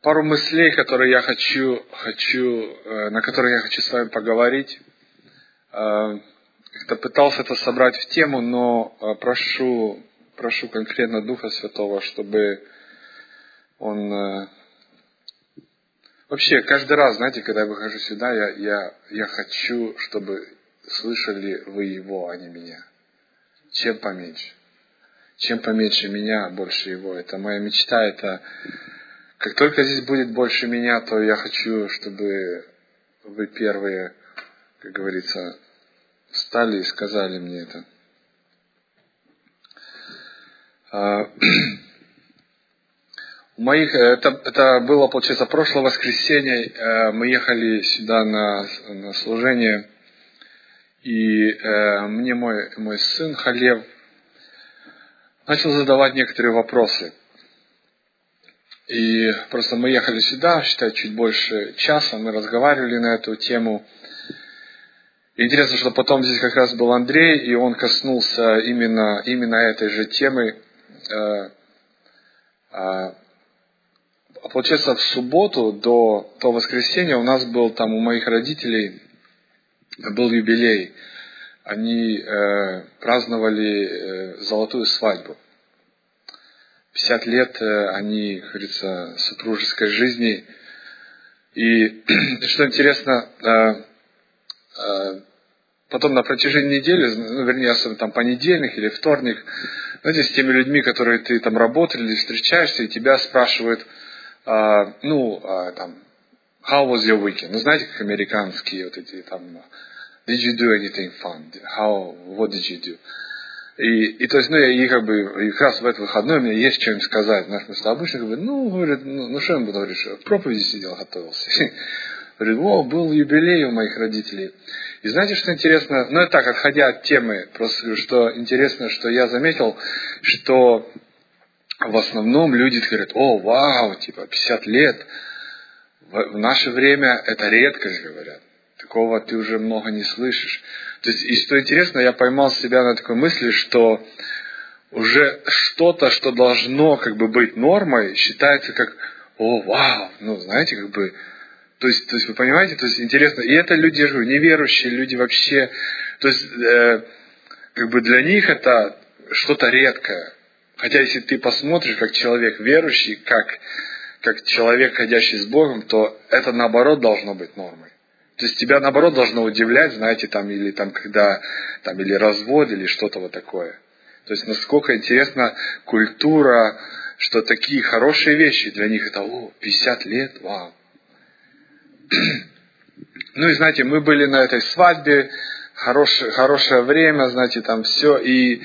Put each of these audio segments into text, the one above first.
пару мыслей, которые я на которые я хочу с вами поговорить. Как-то пытался это собрать в тему, но прошу конкретно Духа Святого, чтобы Он... Вообще, каждый раз, знаете, когда я выхожу сюда, я хочу, чтобы слышали вы Его, а не меня. Чем поменьше. Чем поменьше меня, больше Его. Это моя мечта, это... Как только здесь будет больше меня, то я хочу, чтобы вы первые, как говорится, встали и сказали мне это. Это было, получается, прошлое воскресенье. Мы ехали сюда на служение, и мне мой сын Халев начал задавать некоторые вопросы. И просто мы ехали сюда, считай, чуть больше часа, мы разговаривали на эту тему. И интересно, что потом здесь как раз был Андрей, и он коснулся именно этой же темы. Получается, в субботу до воскресенья у нас был там у моих родителей был юбилей. Они праздновали золотую свадьбу. 50 лет они, как говорится, супружеской жизни. И что интересно, потом на протяжении недели, вернее, особенно там понедельник или вторник, знаете, с теми людьми, которые ты там работали или встречаешься, и тебя спрашивают, там, how was your weekend? Ну, знаете, как американские вот эти там, did you do anything fun? What did you do? И то есть, и как раз в этот выходной у меня есть что им сказать. Знаешь, потому что обычно говорит, что я буду говорить, что в проповеди сидел, готовился. Говорит, был юбилей у моих родителей. И знаете, что интересно? Это так, отходя от темы, просто что интересно, что я заметил, что в основном люди говорят, вау, 50 лет. В наше время это редкость, говорят. Такого ты уже много не слышишь. То есть, и что интересно, я поймал себя на такой мысли, что уже что-то, что должно быть нормой, считается как, вау, знаете, то есть вы понимаете, то есть интересно, и это люди, я же говорю, неверующие люди вообще, то есть, для них это что-то редкое. Хотя, если ты посмотришь, как человек верующий, как человек, ходящий с Богом, то это наоборот должно быть нормой. То есть тебя наоборот должно удивлять, знаете, или развод, или что-то вот такое. То есть насколько интересна культура, что такие хорошие вещи для них это, 50 лет, вау. И знаете, мы были на этой свадьбе, хорошее время, знаете, там все, и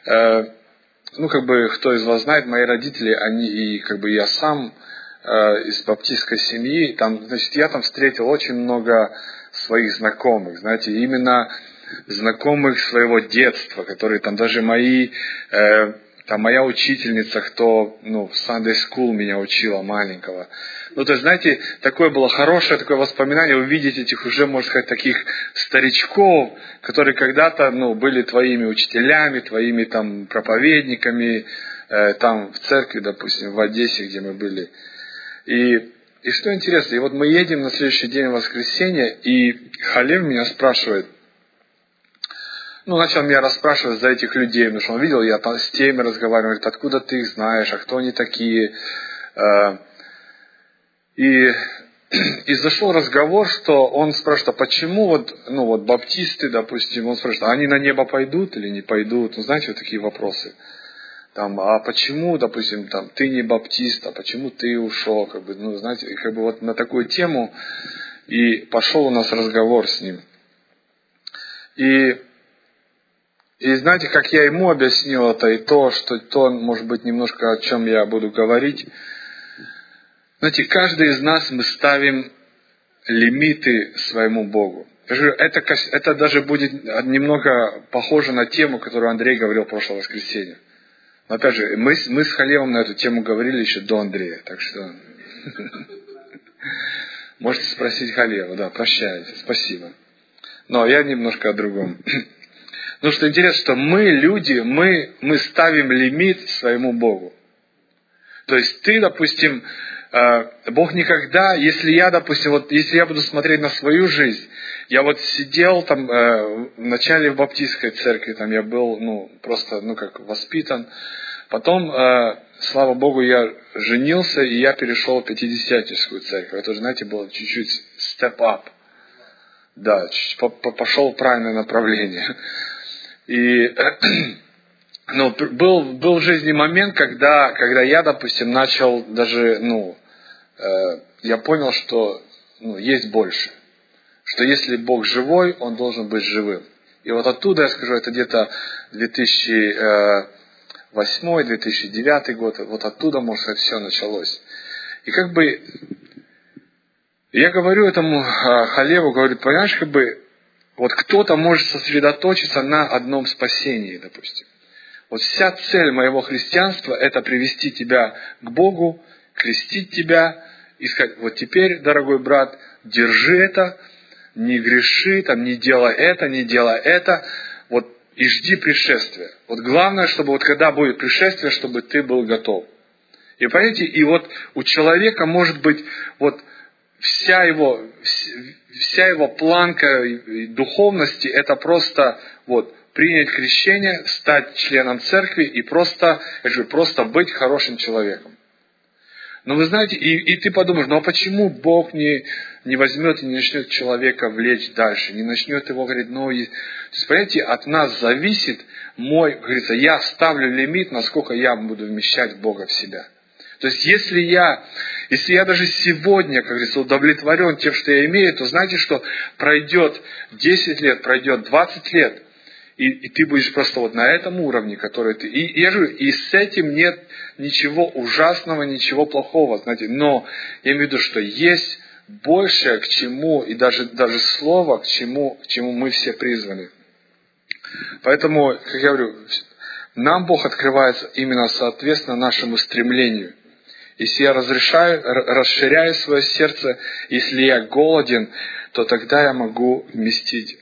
кто из вас знает, мои родители, они и я сам из баптистской семьи, там, значит, я там встретил очень много своих знакомых, знаете, именно знакомых своего детства, которые там даже моя учительница, кто, в Sunday School меня учила маленького. То есть, знаете, такое было хорошее, такое воспоминание, увидеть этих уже, можно сказать, таких старичков, которые когда-то, были твоими учителями, твоими там проповедниками, там в церкви, допустим, в Одессе, где мы были. И что интересно, и вот мы едем на следующий день в воскресенье, и Халев меня спрашивает, начал меня расспрашивать за этих людей, потому что он видел, я с теми разговаривал, говорит, откуда ты их знаешь, а кто они такие. И зашел разговор, что он спрашивает, а почему баптисты, допустим, он спрашивает, они на небо пойдут или не пойдут? Знаете, вот такие вопросы. А почему, допустим, ты не баптист, а почему ты ушел, знаете, вот на такую тему, и пошел у нас разговор с ним. И знаете, как я ему объяснил это, и то, может быть, немножко о чем я буду говорить. Знаете, каждый из нас мы ставим лимиты своему Богу. Это даже будет немного похоже на тему, которую Андрей говорил в прошлое воскресенье. Но опять же, мы с Халевом на эту тему говорили еще до Андрея, так что можете спросить Халева, да, прощайте, спасибо. Но я немножко о другом. Что интересно, что мы, люди, мы ставим лимит своему Богу. То есть ты, допустим, Бог никогда, если я, допустим, вот если я буду смотреть на свою жизнь, я вот сидел там вначале в баптистской церкви, там я был, просто, как воспитан. Потом, слава Богу, я женился, и я перешел в пятидесятническую церковь. Это, знаете, было чуть-чуть step up. Да, пошел в правильное направление. И, был в жизни момент, когда я, допустим, начал даже, я понял, что, есть больше. Что если Бог живой, Он должен быть живым. И вот оттуда, я скажу, это где-то 2008-2009 год, вот оттуда, может сказать, все началось. И я говорю этому Халеву, говорю, понимаешь, вот кто-то может сосредоточиться на одном спасении, допустим. Вот вся цель моего христианства – это привести тебя к Богу, крестить тебя и сказать, вот теперь, дорогой брат, держи это, не греши, не делай это, вот и жди пришествия. Вот главное, чтобы вот когда будет пришествие, чтобы ты был готов. И понимаете, и вот у человека может быть вот вся его планка духовности, это просто вот принять крещение, стать членом церкви и просто быть хорошим человеком. Но вы знаете, и ты подумаешь, а почему Бог не возьмет и не начнет человека влечь дальше, не начнет его говорить, То есть, понимаете, от нас зависит говорится, я ставлю лимит, насколько я буду вмещать Бога в себя. То есть, если я даже сегодня, как говорится, удовлетворен тем, что я имею, то знаете, что пройдет 10 лет, пройдет 20 лет, и ты будешь просто вот на этом уровне, который ты... И я говорю, и с этим нет ничего ужасного, ничего плохого, знаете. Но я имею в виду, что есть большее, к чему, и даже слово, к чему мы все призваны. Поэтому, как я говорю, нам Бог открывается именно соответственно нашему стремлению. Если я расширяю свое сердце, если я голоден, то тогда я могу вместить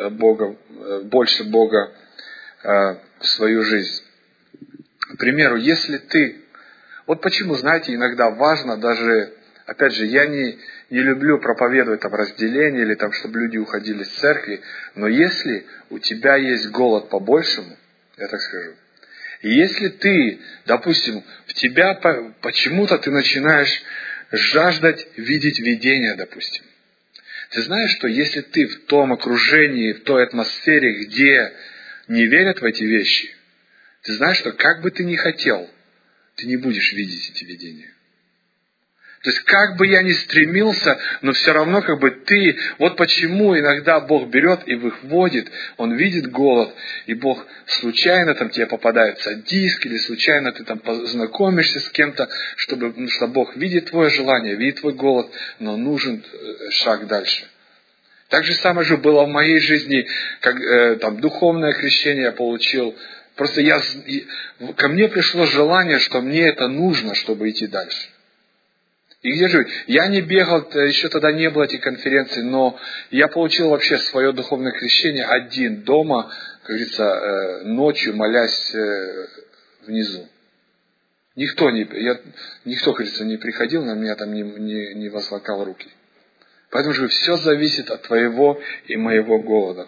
больше Бога в свою жизнь. К примеру, если ты... Вот почему, знаете, иногда важно даже... Опять же, я не люблю проповедовать разделение или чтобы люди уходили с церкви, но если у тебя есть голод по-большему, я так скажу, и если ты, допустим, в тебя почему-то ты начинаешь жаждать видеть видение, допустим. Ты знаешь, что если ты в том окружении, в той атмосфере, где не верят в эти вещи, ты знаешь, что как бы ты ни хотел, ты не будешь видеть эти видения. То есть, как бы я ни стремился, но все равно ты... Вот почему иногда Бог берет и выводит, Он видит голод, и Бог случайно тебе попадается диск, или случайно ты познакомишься с кем-то, потому что Бог видит твое желание, видит твой голод, но нужен шаг дальше. Так же самое же было в моей жизни, как духовное крещение я получил. Просто ко мне пришло желание, что мне это нужно, чтобы идти дальше. И где же? Я не бегал, еще тогда не было этих конференций, но я получил вообще свое духовное крещение один дома, как говорится, ночью, молясь внизу. Никто, как говорится, не приходил, на меня не возлагал руки. Поэтому же все зависит от твоего и моего голода.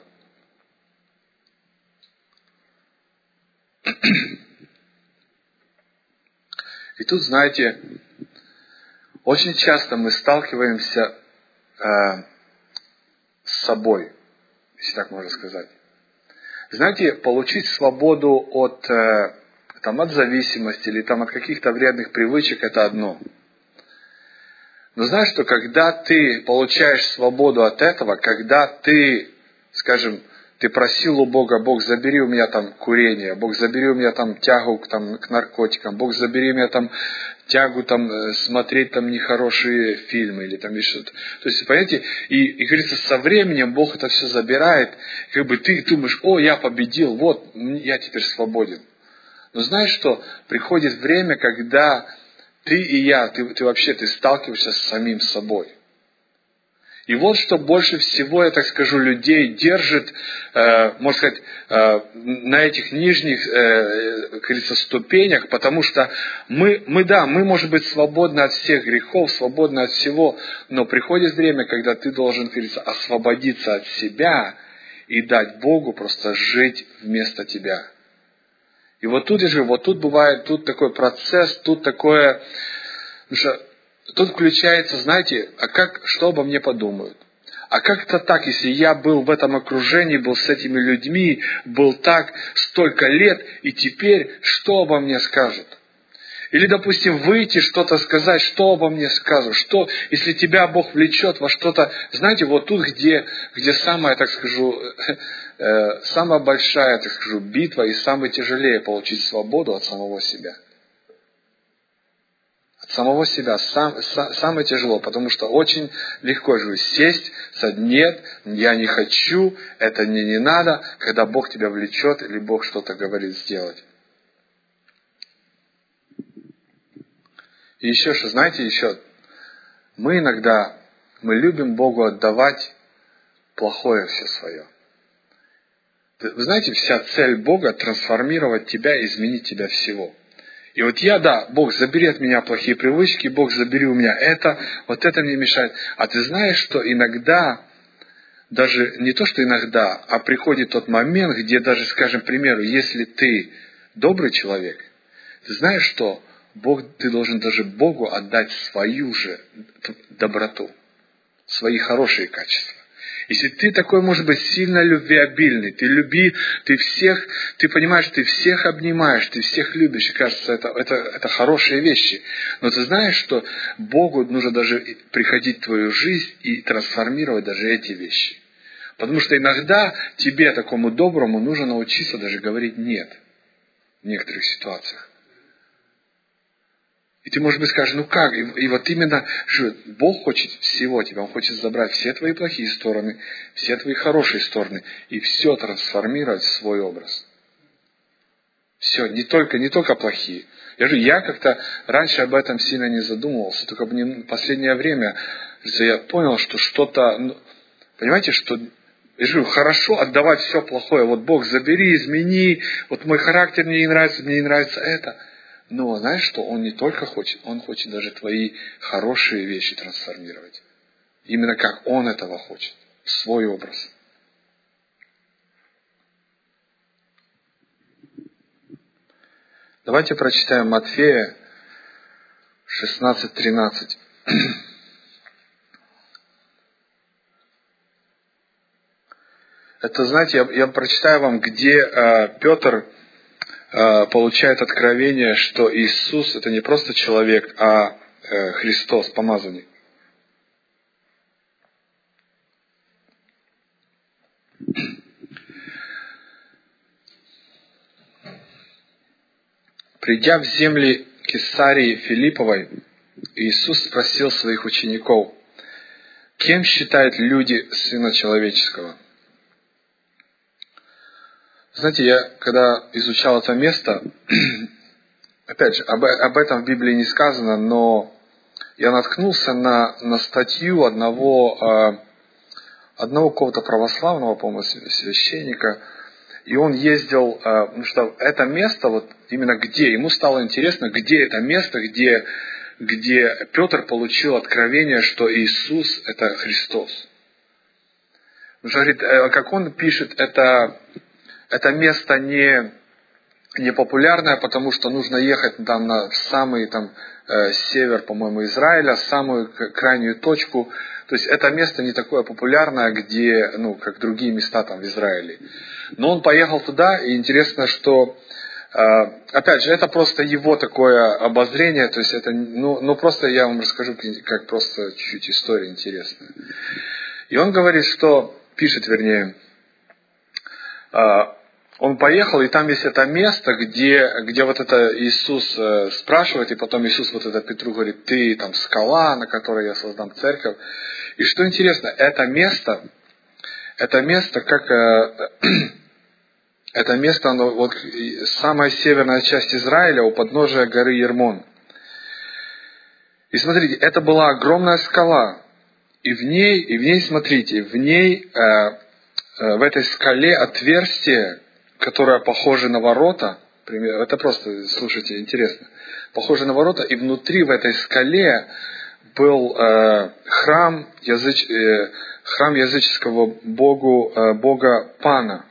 И тут, знаете, очень часто мы сталкиваемся с собой, если так можно сказать. Знаете, получить свободу от зависимости или от каких-то вредных привычек – это одно. Но знаешь, что когда ты получаешь свободу от этого, когда ты, скажем, ты просил у Бога, Бог, забери у меня курение, Бог, забери у меня тягу к наркотикам, Бог, забери у меня тягу смотреть нехорошие фильмы или что-то. То есть, понимаете, и говорится, со временем Бог это все забирает, ты думаешь, я победил, вот, я теперь свободен. Но знаешь что, приходит время, когда ты и я, ты сталкиваешься с самим собой. И вот что больше всего, я так скажу, людей держит, можно сказать, на этих нижних, как говорится, ступенях, потому что мы, может быть, свободны от всех грехов, свободны от всего, но приходит время, когда ты должен, как говорится, освободиться от себя и дать Богу просто жить вместо тебя. И вот тут, я же, вот тут бывает, тут такой процесс, тут такое, потому что тут включается, знаете, что обо мне подумают? А как-то так, если я был в этом окружении, был с этими людьми, был так столько лет, и теперь что обо мне скажут? Или, допустим, выйти, что-то сказать, что обо мне скажут? Что, если тебя Бог влечет во что-то, знаете, вот тут, где самая, так скажу, самая большая, так скажу, битва и самое тяжелее получить свободу от самого себя. От самого себя самое тяжело, потому что очень легко же сесть, сказать, нет, я не хочу, это мне не надо, когда Бог тебя влечет или Бог что-то говорит сделать. И еще что, знаете, мы иногда, мы любим Богу отдавать плохое все свое. Вы знаете, вся цель Бога трансформировать тебя, изменить тебя всего. И вот Бог, забери от меня плохие привычки, Бог, забери у меня это, вот это мне мешает. А ты знаешь, что иногда, даже не то, что иногда, а приходит тот момент, где даже, скажем, к примеру, если ты добрый человек, ты знаешь, что ты должен даже Богу отдать свою же доброту, свои хорошие качества. Если ты такой, может быть, сильно любвеобильный, ты понимаешь, ты всех обнимаешь, ты всех любишь, и кажется, это хорошие вещи. Но ты знаешь, что Богу нужно даже приходить в твою жизнь и трансформировать даже эти вещи. Потому что иногда тебе, такому доброму, нужно научиться даже говорить «нет» в некоторых ситуациях. И ты, может быть, скажешь, ну как? И вот именно, что Бог хочет всего тебя. Он хочет забрать все твои плохие стороны, все твои хорошие стороны, и все трансформировать в свой образ. Все, не только плохие. Я как-то раньше об этом сильно не задумывался, только в последнее время я понял, что что-то, понимаете, что хорошо отдавать все плохое. Вот Бог, забери, измени, вот мой характер мне не нравится это. Но знаешь что? Он не только хочет, Он хочет даже твои хорошие вещи трансформировать. Именно как Он этого хочет. В свой образ. Давайте прочитаем Матфея 16:13. Это, знаете, я прочитаю вам, где Петр получает откровение, что Иисус это не просто человек, а Христос, помазанник. Придя в земли Кесарии Филипповой, Иисус спросил своих учеников, кем считают люди Сына Человеческого? Знаете, я когда изучал это место, опять же, об этом в Библии не сказано, но я наткнулся на статью одного какого-то православного, по-моему, священника, и он ездил, потому что это место, вот именно где, ему стало интересно, где это место, где Петр получил откровение, что Иисус это Христос. Потому что, говорит, как он пишет, это место не популярное, потому что нужно ехать там на самый север, по-моему, Израиля, самую крайнюю точку. То есть это место не такое популярное, где, как другие места там в Израиле. Но он поехал туда, и интересно, что, опять же, это просто его такое обозрение, то есть это, просто я вам расскажу, как просто чуть-чуть история интересная. И он говорит, пишет, он поехал, и там есть это место, где вот это Иисус спрашивает, и потом Иисус вот это Петру говорит, ты там скала, на которой я создам церковь. И что интересно, это место, оно вот самая северная часть Израиля у подножия горы Ермон. И смотрите, это была огромная скала. И в ней, смотрите, в этой скале отверстие, которое похоже на ворота, это просто, слушайте, интересно, похоже на ворота, и внутри в этой скале был храм языческого бога Пана.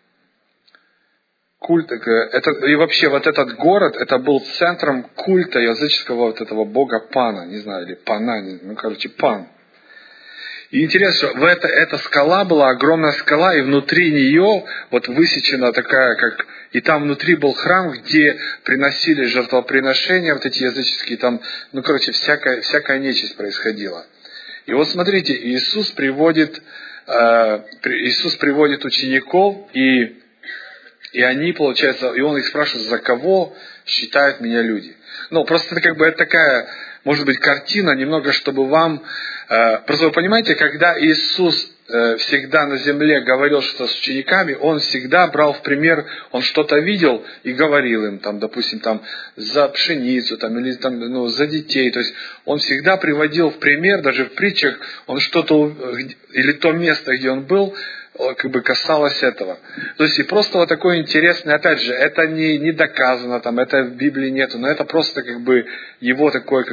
Культ, и вообще вот этот город, это был центром культа языческого вот этого бога Пана, не знаю, или Пана, Пан. И интересно, что эта скала была, огромная скала, и внутри нее вот высечена такая, и там внутри был храм, где приносили жертвоприношения, вот эти языческие, там, всякая нечисть происходила. И вот смотрите, Иисус приводит учеников, и они, получается, и Он их спрашивает, за кого считают меня люди. Просто это такая, может быть, картина, немного, чтобы вам... Просто вы понимаете, когда Иисус всегда на земле говорил что-то с учениками, Он всегда брал в пример, Он что-то видел и говорил им, допустим, за пшеницу, или за детей. То есть Он всегда приводил в пример, даже в притчах, Он что-то, или то место, где Он был, касалось этого. То есть и просто вот такое интересное, опять же, это не доказано, это в Библии нету, но это просто его такое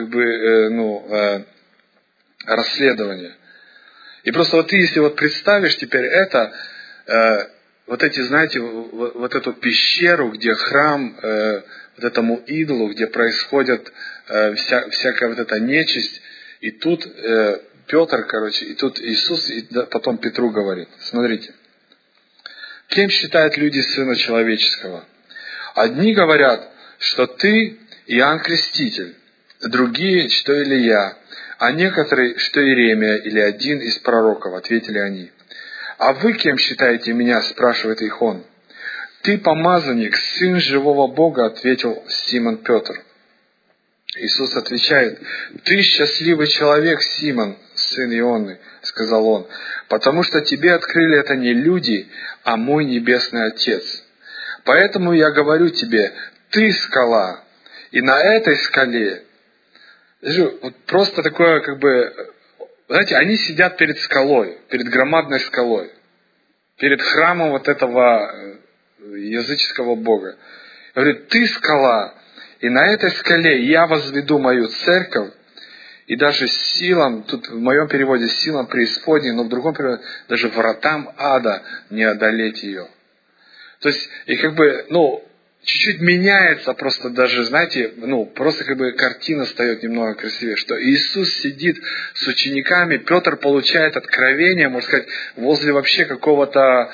расследование. И просто вот ты, если вот представишь теперь это, вот эти, знаете, вот эту пещеру, где храм вот этому идолу, где происходит всякая вот эта нечисть, и тут Петр, и тут Иисус, и потом Петру говорит, смотрите, кем считают люди Сына Человеческого? Одни говорят, что ты Иоанн Креститель, другие, что Илия, а некоторые, что Иеремия или один из пророков, ответили они. А вы кем считаете меня, спрашивает их он. Ты помазанник, сын живого Бога, ответил Симон Петр. Иисус отвечает, ты счастливый человек, Симон, сын Ионны, сказал он, потому что тебе открыли это не люди, а мой небесный Отец. Поэтому я говорю тебе, ты скала, и на этой скале, вот просто такое, знаете, они сидят перед скалой, перед громадной скалой, перед храмом вот этого языческого бога. Говорит, ты скала, и на этой скале я возведу мою церковь, и даже силам, тут в моем переводе силам преисподней, но в другом переводе даже вратам ада не одолеть ее. То есть, и чуть-чуть меняется просто даже, знаете, просто картина стает немного красивее, что Иисус сидит с учениками, Петр получает откровение, можно сказать, возле вообще какого-то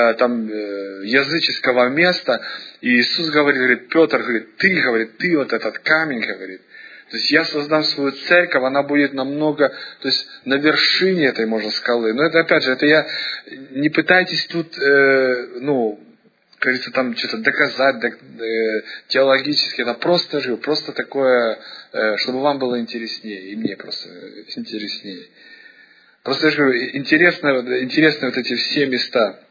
языческого места, и Иисус говорит, Петр говорит, ты вот этот камень, говорит, то есть я создам свою церковь, она будет намного, то есть на вершине этой, можно скалы. Но это опять же, не пытайтесь тут, кажется, что-то доказать теологически, это просто такое, чтобы вам было интереснее, и мне просто интереснее. Просто я же говорю, интересны вот эти все места.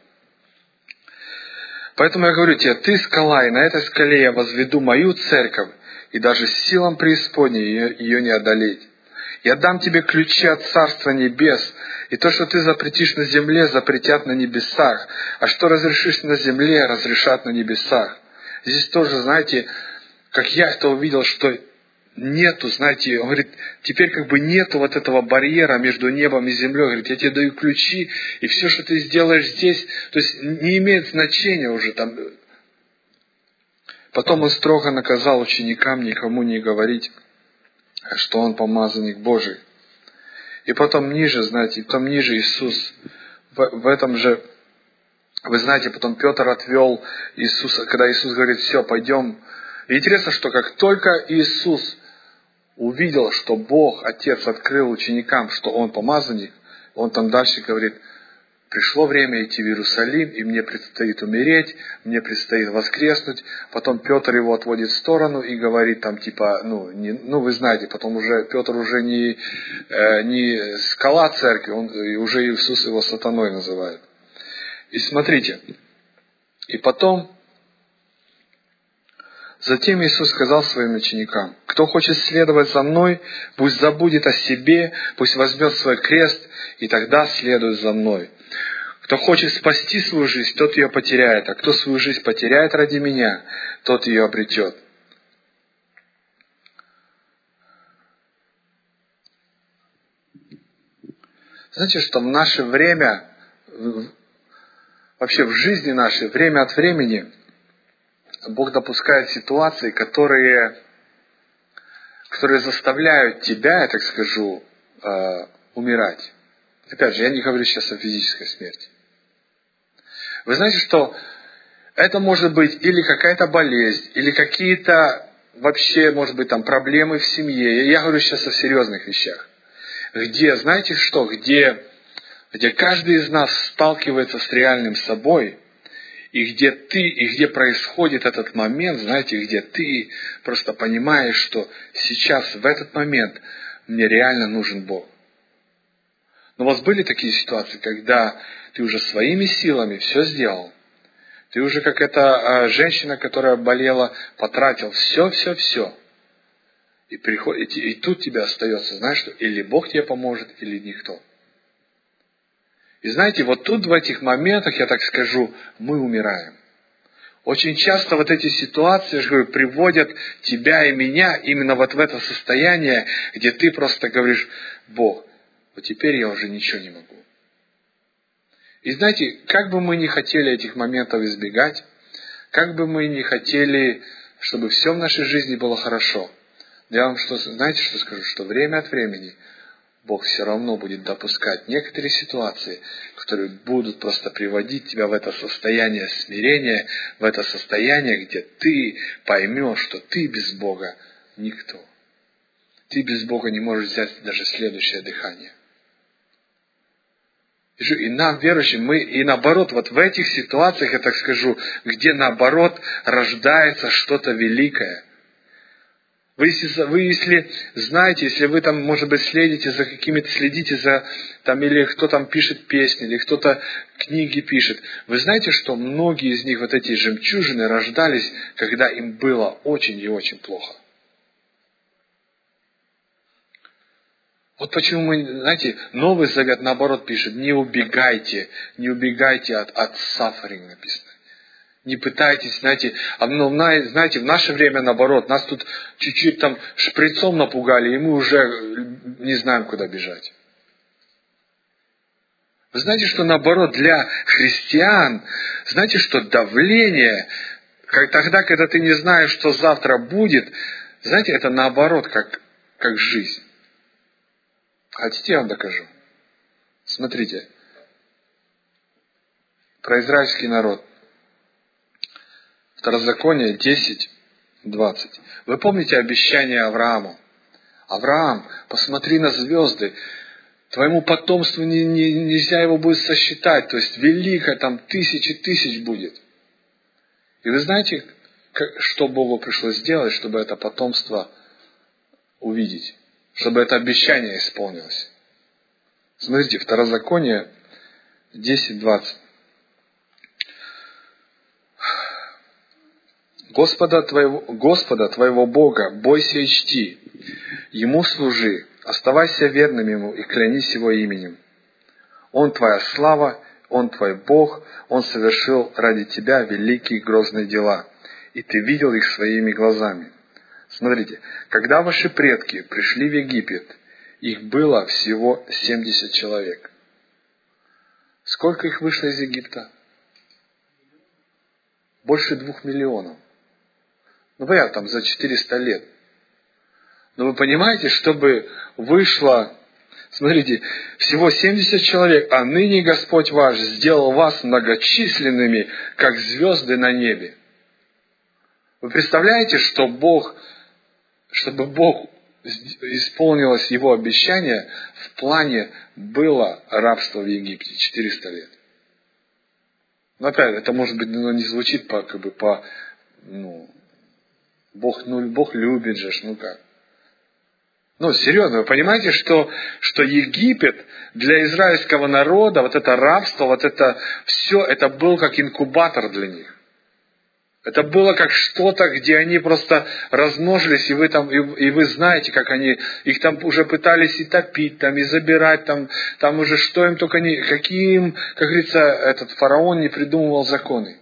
Поэтому я говорю тебе, ты скала, и на этой скале я возведу мою церковь, и даже силам преисподней ее не одолеть. Я дам тебе ключи от Царства Небес, и то, что ты запретишь на земле, запретят на небесах, а что разрешишь на земле, разрешат на небесах. Здесь тоже, знаете, как я это увидел, что нету, знаете, он говорит, теперь нету вот этого барьера между небом и землей. Говорит, я тебе даю ключи, и все, что ты сделаешь здесь, то есть не имеет значения уже там. Потом он строго наказал ученикам никому не говорить, что он помазанник Божий. И потом ниже, знаете, Иисус, в этом же, вы знаете, потом Петр отвел Иисуса, когда Иисус говорит, все, пойдем. И интересно, что как только Иисус увидел, что Бог, Отец, открыл ученикам, что Он помазанник, Он там дальше говорит, пришло время идти в Иерусалим, и мне предстоит умереть, мне предстоит воскреснуть. Потом Петр его отводит в сторону и говорит вы знаете, потом уже Петр уже не скала церкви, он уже Иисус его сатаной называет. И смотрите, и потом Затем Иисус сказал своим ученикам: «Кто хочет следовать за Мной, пусть забудет о себе, пусть возьмет свой крест, и тогда следует за Мной. Кто хочет спасти свою жизнь, тот ее потеряет, а кто свою жизнь потеряет ради Меня, тот ее обретет». Знаете, что в наше время, вообще в жизни нашей, время от времени, Бог допускает ситуации, которые заставляют тебя, я так скажу, умирать. Опять же, я не говорю сейчас о физической смерти. Вы знаете, что это может быть или какая-то болезнь, или какие-то вообще, может быть, там проблемы в семье. Я говорю сейчас о серьезных вещах. Где, знаете что, где каждый из нас сталкивается с реальным собой, и где происходит этот момент, знаете, где ты просто понимаешь, что сейчас, в этот момент, мне реально нужен Бог. Но у вас были такие ситуации, когда ты уже своими силами все сделал, ты уже как эта женщина, которая болела, потратил все, и тут тебе остается, знаешь, что или Бог тебе поможет, или никто. И знаете, вот тут в этих моментах, я так скажу, мы умираем. Очень часто вот эти ситуации, я же говорю, приводят тебя и меня именно вот в это состояние, где ты просто говоришь: Бог, вот теперь я уже ничего не могу. И знаете, как бы мы ни хотели этих моментов избегать, как бы мы ни хотели, чтобы все в нашей жизни было хорошо, я вам знаете, что скажу? Что время от времени Бог все равно будет допускать некоторые ситуации, которые будут просто приводить тебя в это состояние смирения, в это состояние, где ты поймешь, что ты без Бога никто. Ты без Бога не можешь взять даже следующее дыхание. И нам, верующим, и наоборот, вот в этих ситуациях, я так скажу, где наоборот рождается что-то великое. Вы если знаете, если вы там, может быть, следите за там, или кто там пишет песни, или кто-то книги пишет, вы знаете, что многие из них, вот эти жемчужины, рождались, когда им было очень и очень плохо. Вот почему мы, знаете, Новый Завет, наоборот, пишет: не убегайте от suffering, написано. Не пытайтесь, знаете, в наше время, наоборот, нас тут чуть-чуть там шприцом напугали, и мы уже не знаем, куда бежать. Вы знаете, что наоборот, для христиан, знаете, что давление, тогда, когда ты не знаешь, что завтра будет, знаете, это наоборот, как жизнь. Хотите, я вам докажу? Смотрите, про израильский народ. Второзаконие 10:20. Вы помните обещание Аврааму? Авраам, посмотри на звезды. Твоему потомству нельзя его будет сосчитать. То есть великое, там тысячи тысяч будет. И вы знаете, что Богу пришлось сделать, чтобы это потомство увидеть? Чтобы это обещание исполнилось. Смотрите, Второзаконие 10:20. Господа твоего Бога бойся и чти, Ему служи, оставайся верным Ему и клянись Его именем. Он твоя слава, Он твой Бог, Он совершил ради тебя великие грозные дела, и ты видел их своими глазами. Смотрите, когда ваши предки пришли в Египет, их было всего 70 человек. Сколько их вышло из Египта? Больше 2 миллионов. Понятно, там за 400 лет. Но вы понимаете, чтобы вышло, смотрите, всего 70 человек, а ныне Господь ваш сделал вас многочисленными, как звезды на небе. Вы представляете, чтобы Бог исполнилось Его обещание, в плане было рабство в Египте 400 лет. Но опять, это может быть, не звучит Бог любит же, как. Серьезно, вы понимаете, что Египет для израильского народа, вот это рабство, вот это все, это был как инкубатор для них. Это было как что-то, где они просто размножились, и вы там, и вы знаете, как они, их там уже пытались и топить, там, и забирать, там уже что им только не, какие им, как говорится, этот фараон не придумывал законы.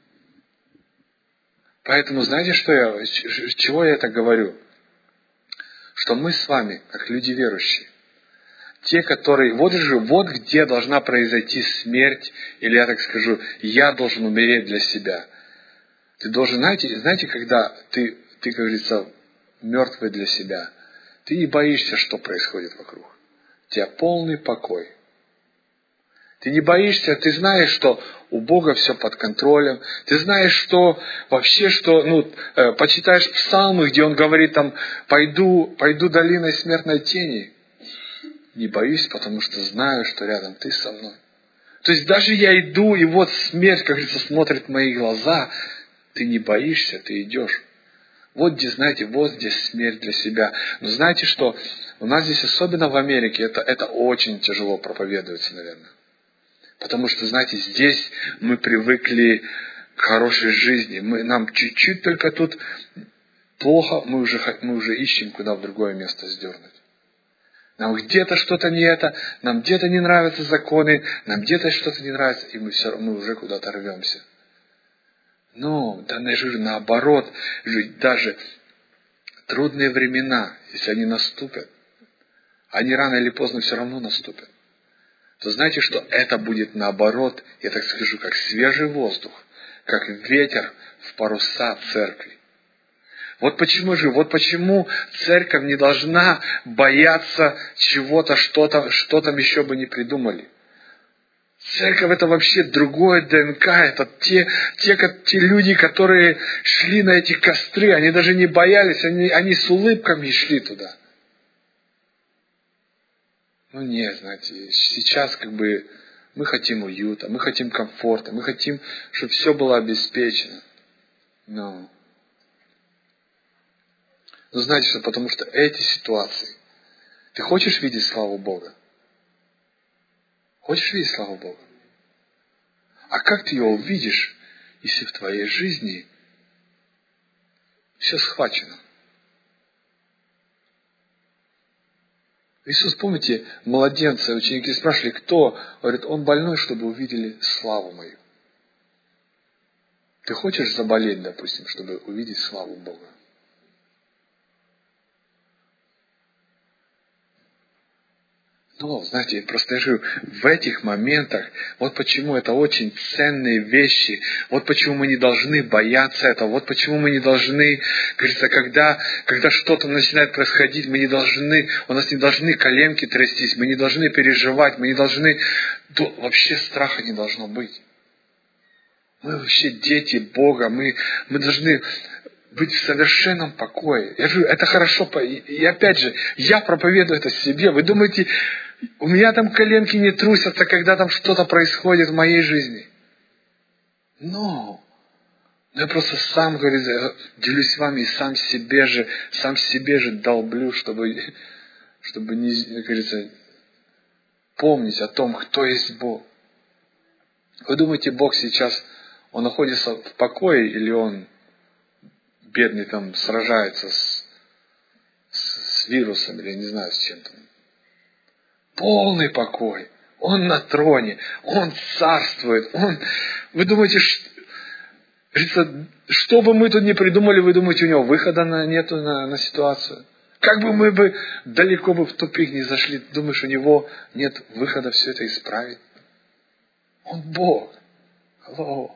Поэтому, знаете, чего я это говорю? Что мы с вами, как люди верующие, те, которые, вот где должна произойти смерть, или я так скажу, я должен умереть для себя. Ты должен, знаете, когда ты, как говорится, мертвый для себя, ты не боишься, что происходит вокруг. У тебя полный покой. Ты не боишься, ты знаешь, что у Бога все под контролем. Ты знаешь, что вообще, почитаешь псалмы, где Он говорит там, пойду долиной смертной тени. Не боюсь, потому что знаю, что рядом ты со мной. То есть даже я иду, и вот смерть, как говорится, смотрит в мои глаза. Ты не боишься, ты идешь. Вот где смерть для себя. Но знаете что? У нас здесь, особенно в Америке, это очень тяжело проповедуется, наверное. Потому что, знаете, здесь мы привыкли к хорошей жизни. Нам чуть-чуть только тут плохо, мы уже ищем, куда в другое место сдернуть. Нам где-то что-то не это, нам где-то не нравятся законы, нам где-то что-то не нравится, и мы уже куда-то рвемся. Но, наоборот, жить даже трудные времена, если они наступят, они рано или поздно все равно наступят, то знаете, что это будет наоборот, я так скажу, как свежий воздух, как ветер в паруса церкви. Вот почему церковь не должна бояться чего-то, что там еще бы не придумали. Церковь — это вообще другое ДНК, это те люди, которые шли на эти костры, они даже не боялись, они с улыбками шли туда. Знаете, сейчас мы хотим уюта, мы хотим комфорта, мы хотим, чтобы все было обеспечено. Но знаете что, потому что эти ситуации, ты хочешь видеть славу Бога? Хочешь видеть славу Бога? А как ты ее увидишь, если в твоей жизни все схвачено? Иисус, помните, младенца, ученики спрашивали, кто? Говорит, он больной, чтобы увидели славу мою. Ты хочешь заболеть, допустим, чтобы увидеть славу Бога? Знаете, я просто говорю, в этих моментах, вот почему это очень ценные вещи, вот почему мы не должны бояться этого, вот почему мы не должны, говорится, когда что-то начинает происходить, у нас не должны коленки трястись, мы не должны переживать, вообще страха не должно быть. Мы вообще дети Бога, мы должны быть в совершенном покое. Я говорю, это хорошо, и опять же, я проповедую это себе. Вы думаете, у меня там коленки не трусятся, когда там что-то происходит в моей жизни? Я просто сам, говорит, делюсь с вами и сам себе же долблю, чтобы не, как говорится, помнить о том, кто есть Бог. Вы думаете, Бог сейчас, Он находится в покое, или Он бедный там сражается с вирусом, или я не знаю с чем там? Полный покой. Он на троне. Он царствует. Вы думаете, что бы мы тут ни придумали, вы думаете, у него выхода нету на ситуацию? Как бы мы далеко в тупик не зашли, думаешь, у него нет выхода все это исправить? Он Бог. Алло.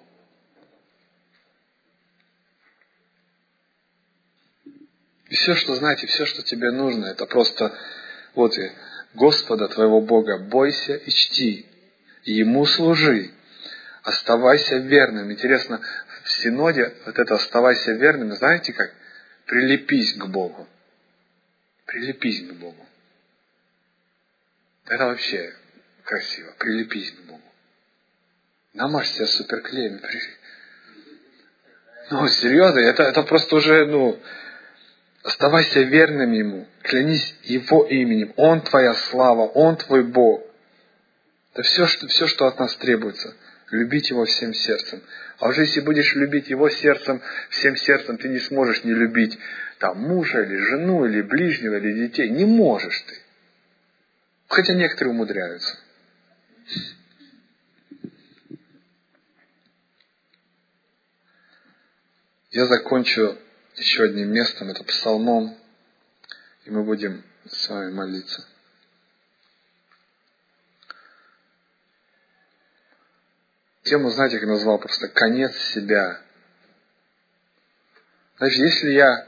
И все, что тебе нужно, это просто Господа твоего Бога бойся и чти, и Ему служи, оставайся верным. Интересно, в Синоде это оставайся верным, знаете как? Прилепись к Богу. Прилепись к Богу. Это вообще красиво. Прилепись к Богу. Намажь себя суперклеем. Серьезно, это просто уже, оставайся верным Ему, клянись Его именем. Он твоя слава, Он твой Бог. Это все, что от нас требуется. Любить Его всем сердцем. А уже если будешь любить Его сердцем, всем сердцем, ты не сможешь не любить там мужа, или жену, или ближнего, или детей. Не можешь ты. Хотя некоторые умудряются. Я закончу еще одним местом, это Псалмом, и мы будем с вами молиться. Тему, знаете, как назвал, просто конец себя. Знаешь, если я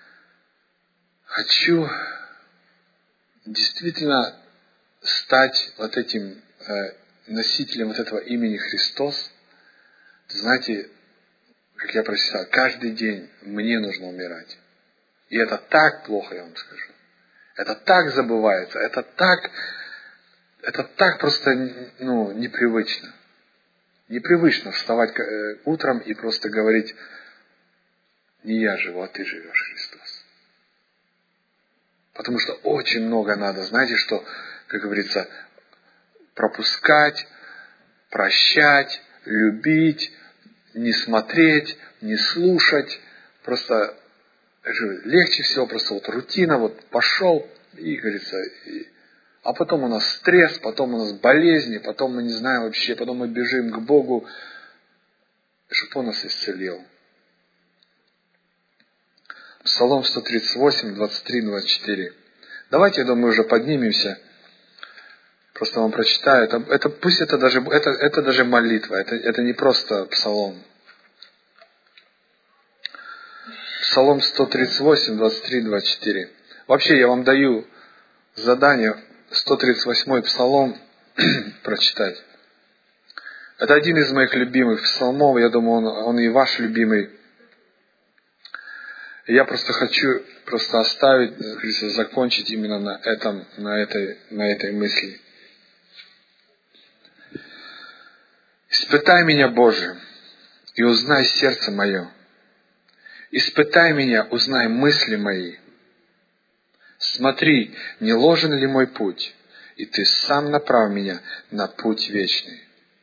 хочу действительно стать вот этим носителем вот этого имени Христос, то знаете, как я прочитал, каждый день мне нужно умирать. И это так плохо, я вам скажу. Это так забывается, это так просто непривычно. Непривычно вставать утром и просто говорить: не я живу, а ты живешь, Христос. Потому что очень много надо, знаете, что, как говорится, пропускать, прощать, любить, не смотреть, не слушать. Просто легче всего просто вот рутина, вот пошел и, говорится, а потом у нас стресс, потом у нас болезни, потом мы не знаем вообще, потом мы бежим к Богу, чтобы Он нас исцелил. Псалом 138, 23, 24. Давайте, я думаю, уже поднимемся. Просто вам прочитаю. Пусть это даже молитва. Это не просто псалом. Псалом 138, 23, 24. Вообще, я вам даю задание 138 псалом прочитать. Это один из моих любимых псалмов. Я думаю, он и ваш любимый. Я просто хочу оставить, закончить именно на этой мысли. «Испытай меня, Боже, и узнай сердце мое. Испытай меня, узнай мысли мои. Смотри, не ложен ли мой путь, и Ты сам направь меня на путь вечный».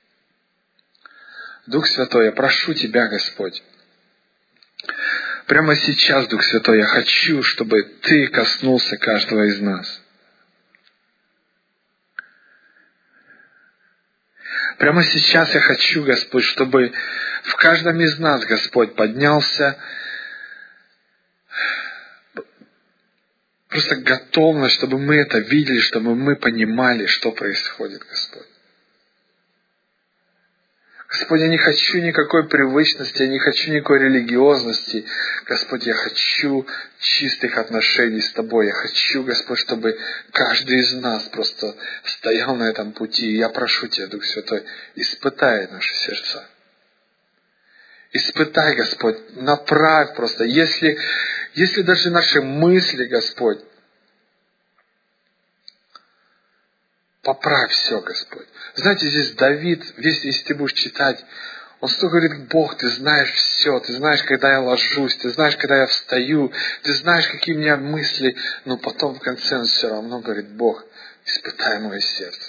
Дух Святой, я прошу Тебя, Господь, прямо сейчас, Дух Святой, я хочу, чтобы Ты коснулся каждого из нас. Прямо сейчас я хочу, Господь, чтобы в каждом из нас, Господь, поднялся просто готовность, чтобы мы это видели, чтобы мы понимали, что происходит, Господь. Господь, я не хочу никакой привычности, я не хочу никакой религиозности. Господь, я хочу чистых отношений с Тобой. Я хочу, Господь, чтобы каждый из нас просто стоял на этом пути. И я прошу Тебя, Дух Святой, испытай наши сердца. Испытай, Господь, направь просто. Если даже наши мысли, Господь, поправь все, Господь. Знаете, здесь Давид, если ты будешь читать, он столько говорит: Бог, Ты знаешь все, Ты знаешь, когда я ложусь, Ты знаешь, когда я встаю, Ты знаешь, какие у меня мысли, но потом в конце он все равно говорит: Бог, испытай мое сердце.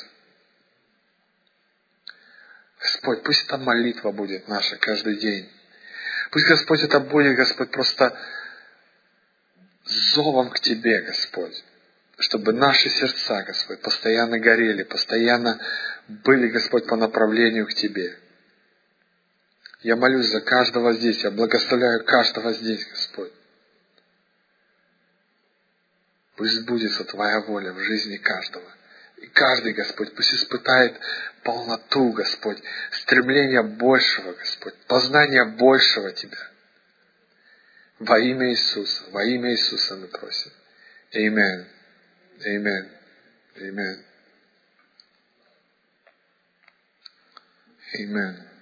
Господь, пусть эта молитва будет наша каждый день. Пусть, Господь, это будет, Господь, просто зовом к Тебе, Господь. Чтобы наши сердца, Господь, постоянно горели, постоянно были, Господь, по направлению к Тебе. Я молюсь за каждого здесь, я благословляю каждого здесь, Господь. Пусть сбудется Твоя воля в жизни каждого. И каждый, Господь, пусть испытает полноту, Господь, стремление большего, Господь, познание большего Тебя. Во имя Иисуса мы просим. Аминь. Amen. Amen. Amen.